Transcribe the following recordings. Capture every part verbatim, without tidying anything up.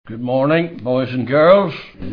Good morning, boys and girls.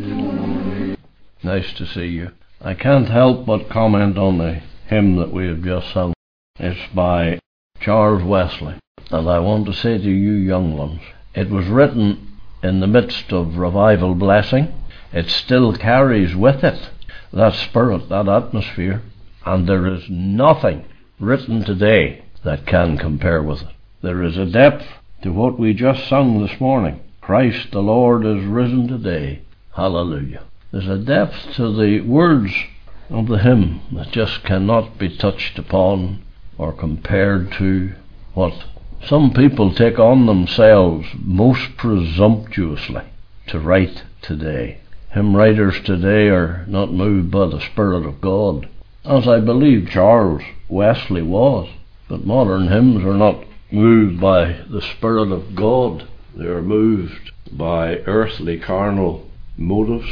Nice to see you. I can't help but comment on the hymn that we have just sung. It's by Charles Wesley. And I want to say to you young ones, it was written in the midst of revival blessing. It still carries with it that spirit, that atmosphere, and there is nothing written today that can compare with it. There is a depth to what we just sung this morning. Christ the Lord is risen today. Hallelujah. There's a depth to the words of the hymn that just cannot be touched upon or compared to what some people take on themselves most presumptuously to write today. Hymn writers today are not moved by the Spirit of God, as I believe Charles Wesley was. But modern hymns are not moved by the Spirit of God. They are moved by earthly, carnal motives,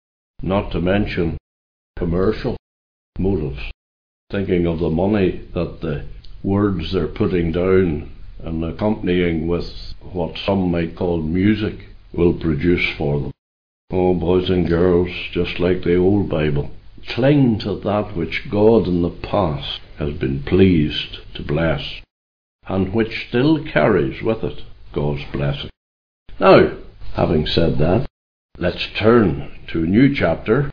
not to mention commercial motives, thinking of the money that the words they're putting down and accompanying with what some might call music will produce for them. Oh, boys and girls, just like the old Bible, cling to that which God in the past has been pleased to bless, and which still carries with it God's blessing. Now, having said that, let's turn to a new chapter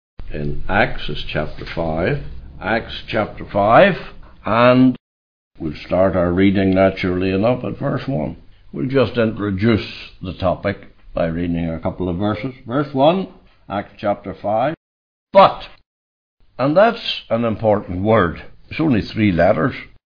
in Acts, is chapter five. Acts chapter five, and we'll start our reading naturally enough at verse one. We'll just introduce the topic by reading a couple of verses. Verse one, Acts chapter five. But, and that's an important word. It's only three letters,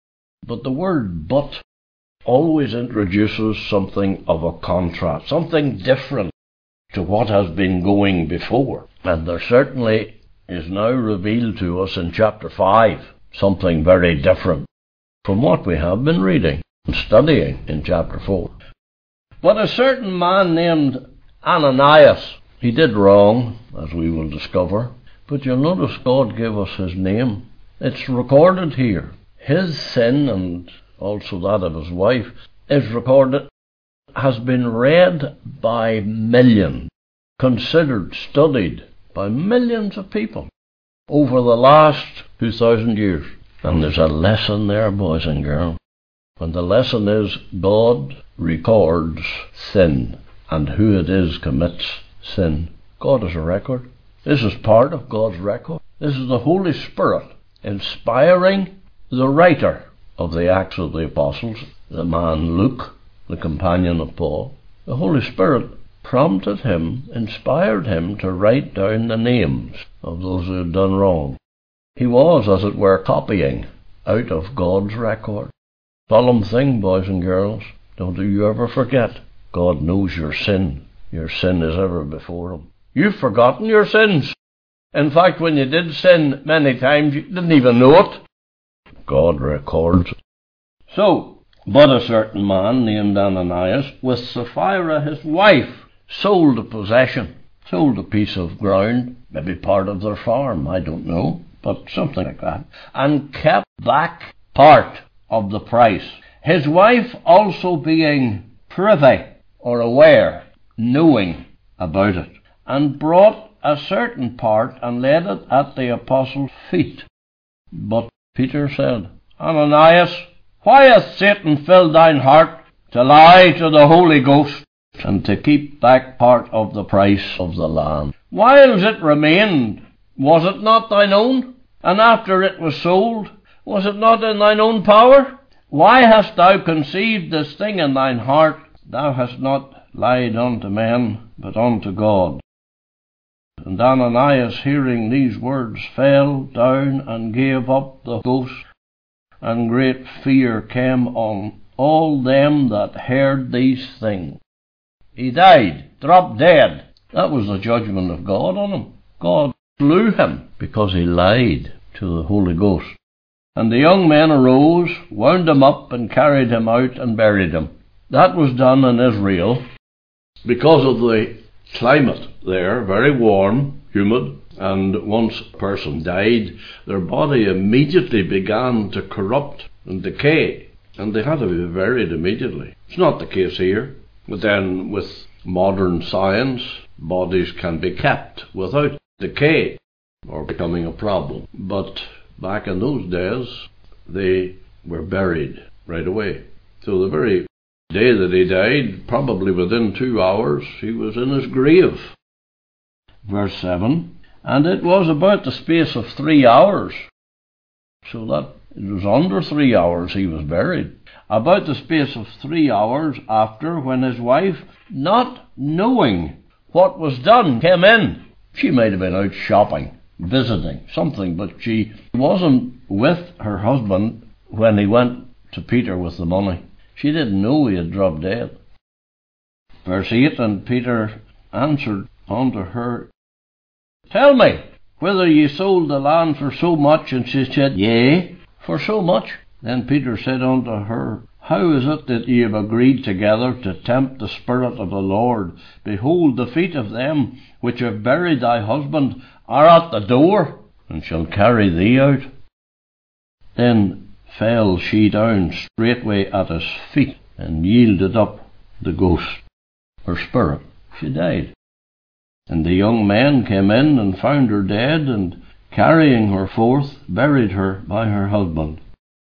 but the word but always introduces something of a contrast, something different to what has been going before. And there certainly is now revealed to us in chapter five something very different from what we have been reading and studying in chapter four. But a certain man named Ananias, he did wrong, as we will discover, but you'll notice God gave us his name. It's recorded here. His sin, and also that of his wife, is recorded, has been read by millions, considered, studied by millions of people over the last two thousand years. And there's a lesson there, boys and girls. And the lesson is God records sin, and who it is commits sin. God is a record. This is part of God's record. This is the Holy Spirit inspiring the writer of the Acts of the Apostles, the man Luke, the companion of Paul. The Holy Spirit prompted him, inspired him to write down the names of those who had done wrong. He was, as it were, copying out of God's record. Solemn thing, boys and girls. Don't you ever forget. God knows your sin. Your sin is ever before him. You've forgotten your sins. In fact, when you did sin many times, you didn't even know it. God records it. So, but a certain man named Ananias, with Sapphira his wife, sold a possession, sold a piece of ground, maybe part of their farm, I don't know, but something like that, and kept back part of the price. His wife also being privy, or aware, knowing about it, and brought a certain part and laid it at the apostles' feet. But Peter said, Ananias, why hath Satan filled thine heart to lie to the Holy Ghost, and to keep back part of the price of the land? Whiles it remained, was it not thine own? And after it was sold, was it not in thine own power? Why hast thou conceived this thing in thine heart? Thou hast not lied unto men, but unto God. And Ananias, hearing these words, fell down and gave up the ghost, and great fear came on all them that heard these things. He died, dropped dead. That was the judgment of God on him. God slew him because he lied to the Holy Ghost. And the young men arose, wound him up, and carried him out and buried him. That was done in Israel because of the climate there, very warm, humid, and once a person died, their body immediately began to corrupt and decay, and they had to be buried immediately. It's not the case here. But then with modern science, bodies can be kept without decay or becoming a problem. But back in those days, they were buried right away. So the very day that he died, probably within two hours, he was in his grave. Verse seven, and it was about the space of three hours, so that it was under three hours he was buried. About the space of three hours after, when his wife, not knowing what was done, came in. She might have been out shopping, visiting, something, but she wasn't with her husband when he went to Peter with the money. She didn't know he had dropped dead. Verse eight, and Peter answered unto her, tell me, whether ye sold the land for so much? And she said, yea, for so much. Then Peter said unto her, how is it that ye have agreed together to tempt the Spirit of the Lord? Behold, the feet of them which have buried thy husband are at the door, and shall carry thee out. Then fell she down straightway at his feet, and yielded up the ghost, her spirit. She died. And the young men came in and found her dead, and carrying her forth, buried her by her husband.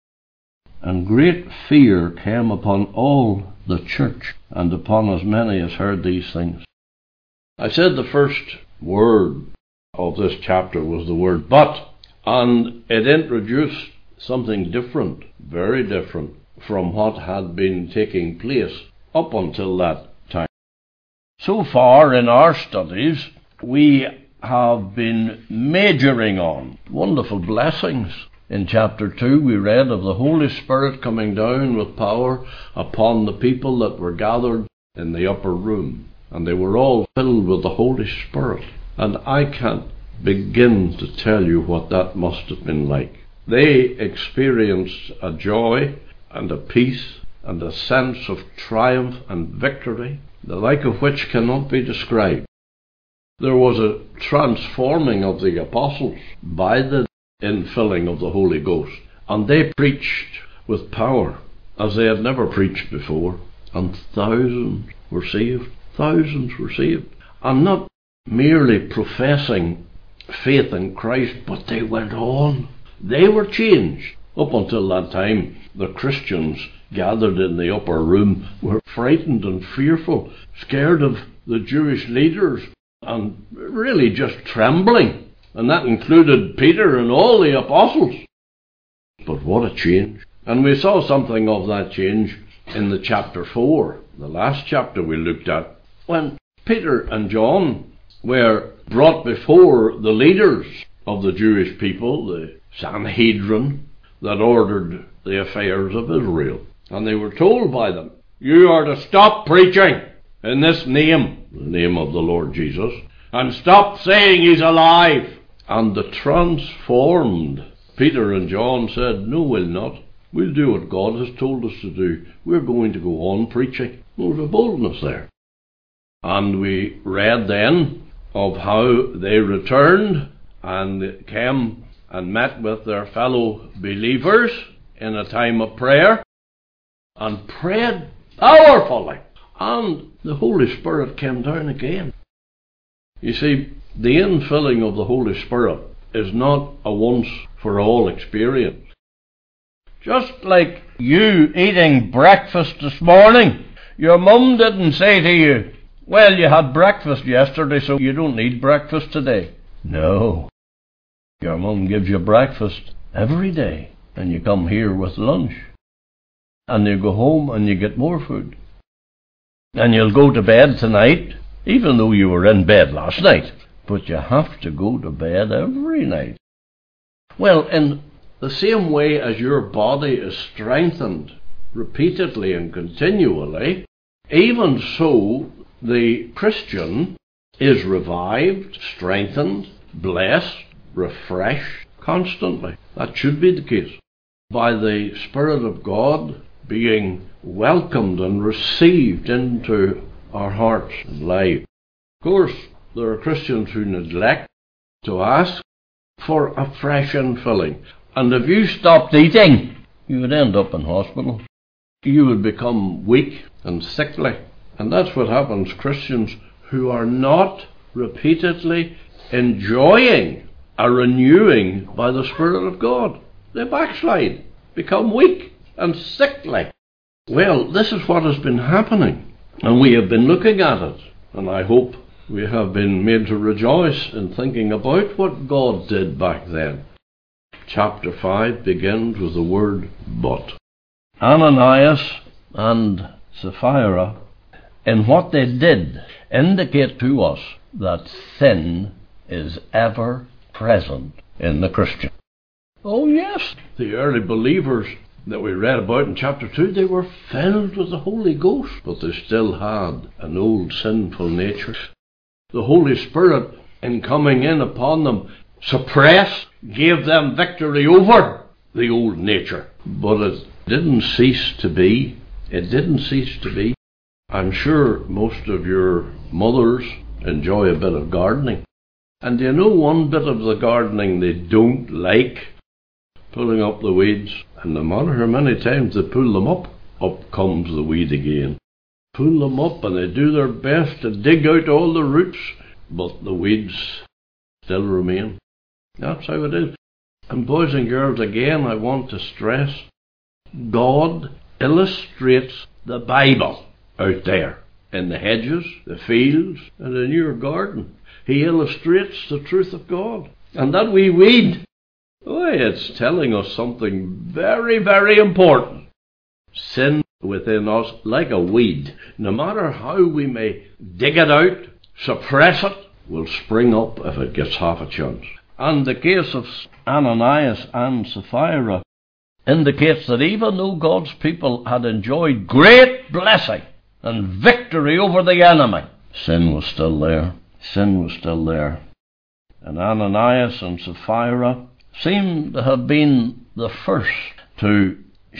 And great fear came upon all the church, and upon as many as heard these things. I said the first word of this chapter was the word but, and it introduced something different, very different, from what had been taking place up until that time. So far in our studies, we have been majoring on wonderful blessings. In chapter two, we read of the Holy Spirit coming down with power upon the people that were gathered in the upper room, and they were all filled with the Holy Spirit. And I can't begin to tell you what that must have been like. They experienced a joy and a peace and a sense of triumph and victory, the like of which cannot be described. There was a transforming of the apostles by the infilling of the Holy Ghost, and they preached with power as they had never preached before, and thousands were saved. Thousands were saved, and not merely professing faith in Christ, but they went on. They were changed. Up until that time, the Christians gathered in the upper room were frightened and fearful, scared of the Jewish leaders, and really just trembling. And that included Peter and all the apostles. But what a change. And we saw something of that change in the chapter four, the last chapter we looked at, when Peter and John were brought before the leaders of the Jewish people, the Sanhedrin, that ordered the affairs of Israel. And they were told by them, you are to stop preaching in this name, the name of the Lord Jesus, and stop saying he's alive. And the transformed Peter and John said, no, we'll not. We'll do what God has told us to do. We're going to go on preaching. There was a boldness there. And we read then of how they returned and came and met with their fellow believers in a time of prayer and prayed powerfully. And the Holy Spirit came down again. You see, the infilling of the Holy Spirit is not a once-for-all experience. Just like you eating breakfast this morning, your mum didn't say to you, well, you had breakfast yesterday, so you don't need breakfast today. No. Your mum gives you breakfast every day, and you come here with lunch. And you go home and you get more food. And you'll go to bed tonight, even though you were in bed last night. But you have to go to bed every night. Well, in the same way as your body is strengthened repeatedly and continually, even so the Christian is revived, strengthened, blessed, refreshed constantly. That should be the case. By the Spirit of God being welcomed and received into our hearts and lives. Of course, there are Christians who neglect to ask for a fresh infilling. And if you stopped eating, you would end up in hospital. You would become weak and sickly. And that's what happens. Christians who are not repeatedly enjoying a renewing by the Spirit of God, they backslide, become weak and sickly. Well, this is what has been happening, and we have been looking at it, and I hope we have been made to rejoice in thinking about what God did back then. Chapter five begins with the word but. Ananias and Sapphira, in what they did, indicate to us that sin is ever present in the Christian. Oh yes, the early believers that we read about in chapter two, they were filled with the Holy Ghost, but they still had an old sinful nature. The Holy Spirit, in coming in upon them, suppressed, gave them victory over the old nature. But it didn't cease to be. It didn't cease to be. I'm sure most of your mothers enjoy a bit of gardening. And do you know one bit of the gardening they don't like? Pulling up the weeds. And no matter how many times they pull them up, up comes the weed again. Pull them up and they do their best to dig out all the roots, but the weeds still remain. That's how it is. And boys and girls, again, I want to stress, God illustrates the Bible out there, in the hedges, the fields, and in your garden. He illustrates the truth of God. And that wee weed, oh, it's telling us something very, very important. Sin within us, like a weed, no matter how we may dig it out, suppress it, will spring up if it gets half a chance. And the case of Ananias and Sapphira indicates that even though God's people had enjoyed great blessing and victory over the enemy, sin was still there. Sin was still there. And Ananias and Sapphira seem to have been the first to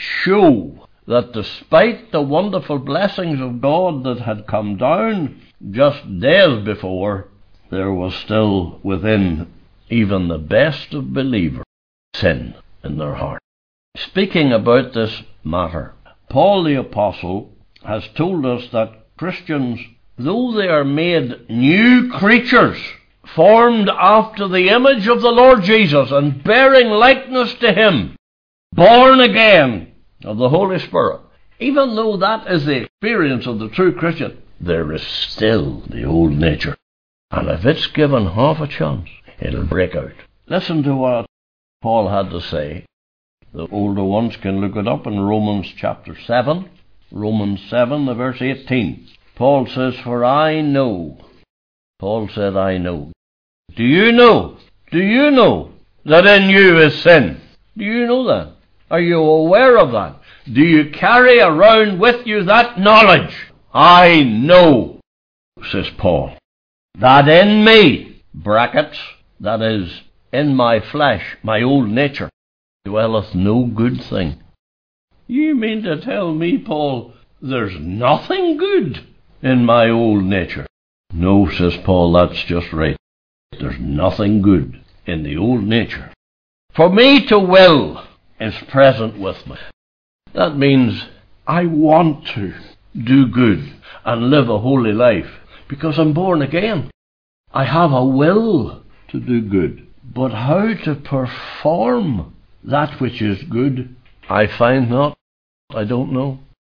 show that despite the wonderful blessings of God that had come down just days before, there was still within even the best of believers sin in their heart. Speaking about this matter, Paul the Apostle has told us that Christians, though they are made new creatures, formed after the image of the Lord Jesus and bearing likeness to Him, born again of the Holy Spirit, even though that is the experience of the true Christian, there is still the old nature. And if it's given half a chance, it'll break out. Listen to what Paul had to say. The older ones can look it up in Romans chapter seven. Romans seven, the verse eighteen. Paul says, for I know. Paul said, I know. Do you know? Do you know that in you is sin? Do you know that? Are you aware of that? Do you carry around with you that knowledge? I know, says Paul, that in me, brackets, that is, in my flesh, my old nature, dwelleth no good thing. You mean to tell me, Paul, there's nothing good in my old nature? No, says Paul, that's just right. There's nothing good in the old nature. For me to will is present with me. That means I want to do good and live a holy life because I'm born again. I have a will to do good. But how to perform that which is good, I find not. I don't know.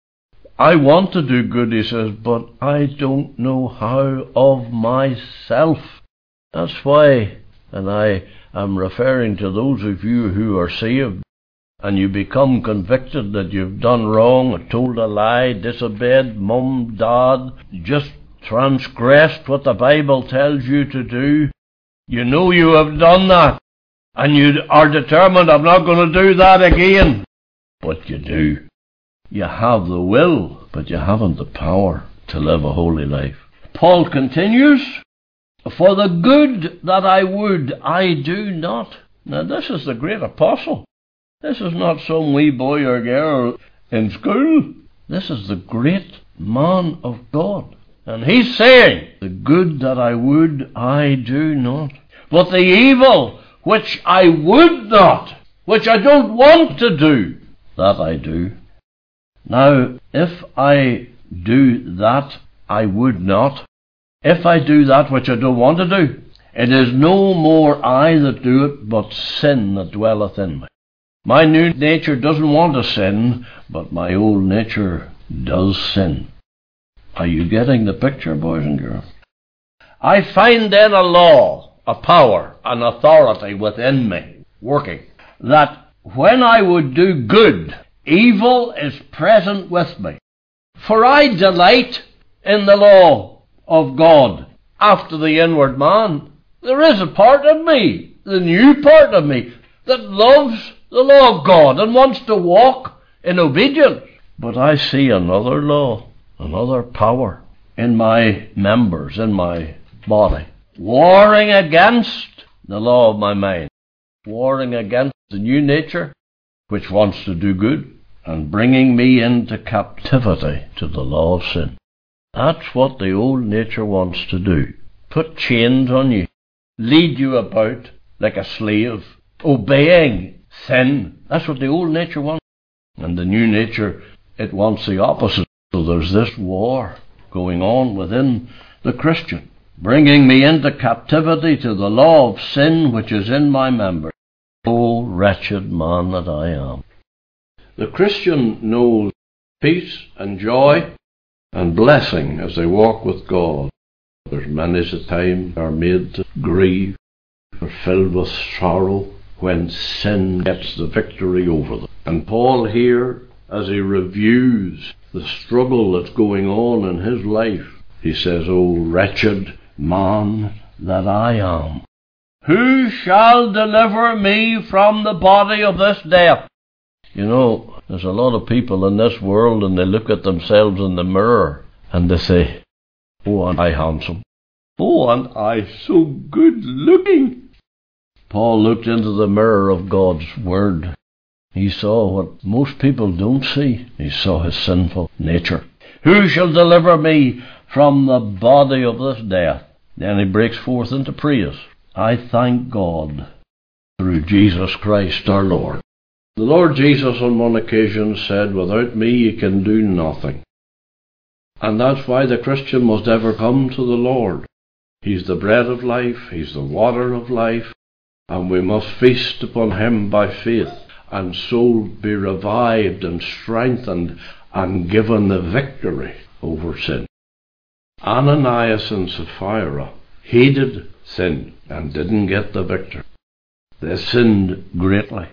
I want to do good, he says, but I don't know how of myself. That's why, and I am referring to those of you who are saved, and you become convicted that you've done wrong, or told a lie, disobeyed mum, dad, just transgressed what the Bible tells you to do. You know you have done that, and you are determined, I'm not going to do that again. But you do. You have the will, but you haven't the power to live a holy life. Paul continues, for the good that I would, I do not. Now this is the great apostle. This is not some wee boy or girl in school. This is the great man of God. And he's saying, the good that I would, I do not. But the evil which I would not, which I don't want to do, that I do. Now, if I do that I would not. If I do that which I don't want to do, it is no more I that do it, but sin that dwelleth in me. My new nature doesn't want to sin, but my old nature does sin. Are you getting the picture, boys and girls? I find then a law, a power, an authority within me, working, that when I would do good, evil is present with me. For I delight in the law of God after the inward man. There is a part of me, the new part of me, that loves the law of God and wants to walk in obedience. But I see another law, another power in my members, in my body, warring against the law of my mind, warring against the new nature which wants to do good, and bringing me into captivity to the law of sin. That's what the old nature wants to do. Put chains on you, lead you about like a slave, obeying sin. That's what the old nature wants. And the new nature, it wants the opposite. So there's this war going on within the Christian, bringing me into captivity to the law of sin which is in my members. O wretched man that I am. The Christian knows peace and joy and blessing as they walk with God. There's many a time are made to grieve, are filled with sorrow when sin gets the victory over them. And Paul here, as he reviews the struggle that's going on in his life, he says, O wretched man that I am. Who shall deliver me from the body of this death? You know, there's a lot of people in this world, and they look at themselves in the mirror and they say, oh, aren't I handsome? Oh, aren't I so good looking? Paul looked into the mirror of God's Word. He saw what most people don't see. He saw his sinful nature. Who shall deliver me from the body of this death? Then he breaks forth into praise. I thank God through Jesus Christ our Lord. The Lord Jesus on one occasion said, without me ye can do nothing. And that's why the Christian must ever come to the Lord. He's the bread of life, he's the water of life, and we must feast upon him by faith, and so be revived and strengthened and given the victory over sin. Ananias and Sapphira hated sin and didn't get the victory. They sinned greatly.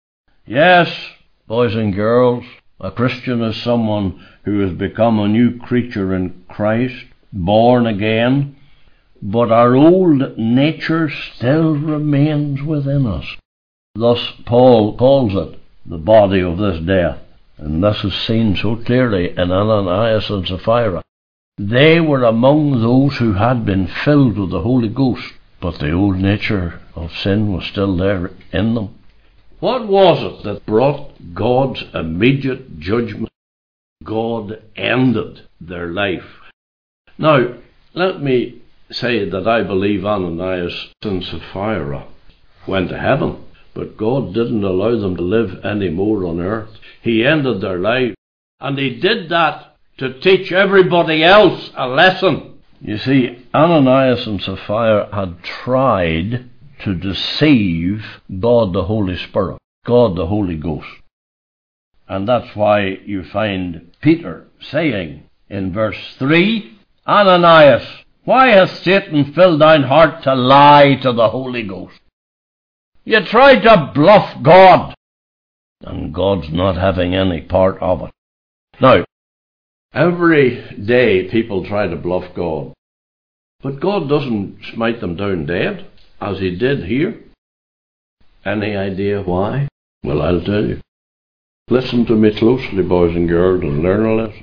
Yes, boys and girls, a Christian is someone who has become a new creature in Christ, born again, but our old nature still remains within us. Thus Paul calls it the body of this death, and this is seen so clearly in Ananias and Sapphira. They were among those who had been filled with the Holy Ghost, but the old nature of sin was still there in them. What was it that brought God's immediate judgment? God ended their life. Now, let me say that I believe Ananias and Sapphira went to heaven, but God didn't allow them to live any more on earth. He ended their life, and he did that to teach everybody else a lesson. You see, Ananias and Sapphira had tried to deceive God the Holy Spirit, God the Holy Ghost. And that's why you find Peter saying in verse three, Ananias, why hath Satan filled thine heart to lie to the Holy Ghost? You tried to bluff God, and God's not having any part of it. Now, every day people try to bluff God, but God doesn't smite them down dead, as he did here. Any idea why? Well, I'll tell you. Listen to me closely, boys and girls, and learn a lesson.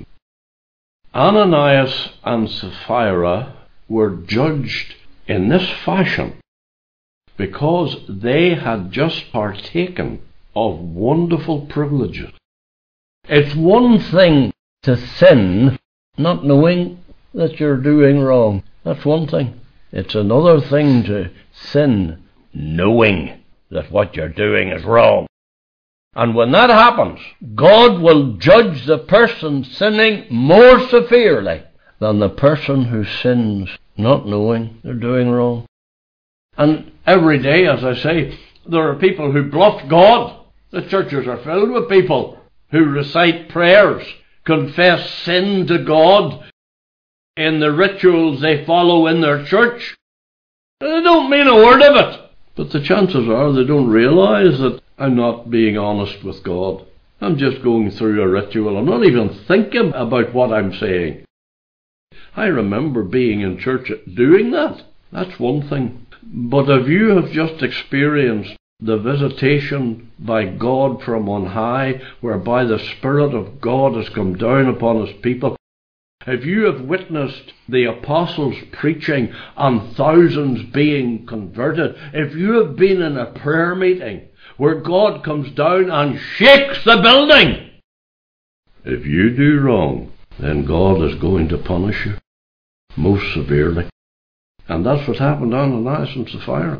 Ananias and Sapphira were judged in this fashion because they had just partaken of wonderful privileges. It's one thing to sin not knowing that you're doing wrong. That's one thing. It's another thing to sin knowing that what you're doing is wrong. And when that happens, God will judge the person sinning more severely than the person who sins not knowing they're doing wrong. And every day, as I say, there are people who bluff God. The churches are filled with people who recite prayers, confess sin to God in the rituals they follow in their church. They don't mean a word of it. But the chances are they don't realize that I'm not being honest with God. I'm just going through a ritual. I'm not even thinking about what I'm saying. I remember being in church doing that. That's one thing. But if you have just experienced the visitation by God from on high, whereby the Spirit of God has come down upon His people, if you have witnessed the apostles preaching and thousands being converted, if you have been in a prayer meeting where God comes down and shakes the building, if you do wrong, then God is going to punish you most severely. And that's what happened to Ananias and Sapphira.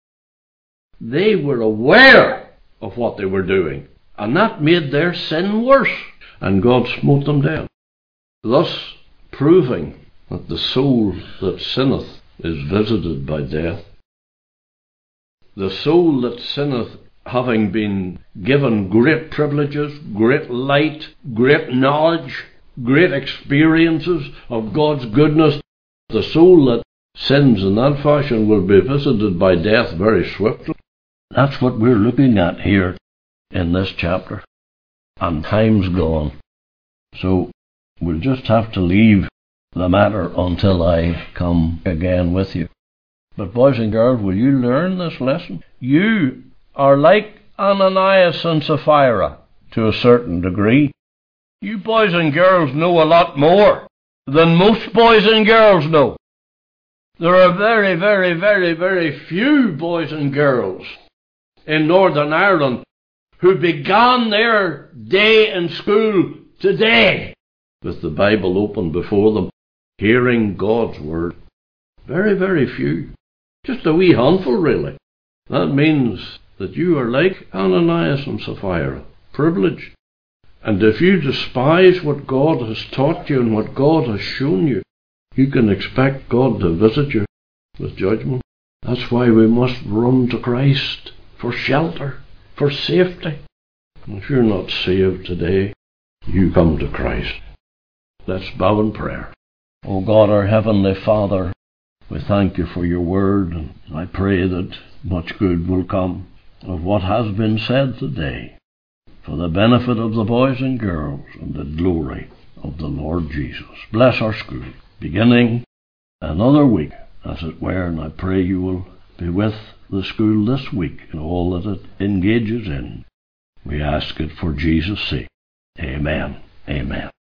They were aware of what they were doing, and that made their sin worse, and God smote them down, thus proving that the soul that sinneth is visited by death. The soul that sinneth, having been given great privileges, great light, great knowledge, great experiences of God's goodness, the soul that sins in that fashion will be visited by death very swiftly. That's what we're looking at here in this chapter. And time's gone. So we'll just have to leave the matter until I come again with you. But boys and girls, will you learn this lesson? You are like Ananias and Sapphira to a certain degree. You boys and girls know a lot more than most boys and girls know. There are very, very, very, very few boys and girls in Northern Ireland who began their day in school today with the Bible open before them, hearing God's word. Very, very few. Just a wee handful, really. That means that you are like Ananias and Sapphira, privileged. And if you despise what God has taught you and what God has shown you, you can expect God to visit you with judgment. That's why we must run to Christ for shelter, for safety. And if you're not saved today, you come to Christ. Let's bow in prayer. O God, our Heavenly Father, we thank you for your word, and I pray that much good will come of what has been said today, for the benefit of the boys and girls and the glory of the Lord Jesus. Bless our school, beginning another week, as it were, and I pray you will be with the school this week in all that it engages in. We ask it for Jesus' sake. Amen. Amen.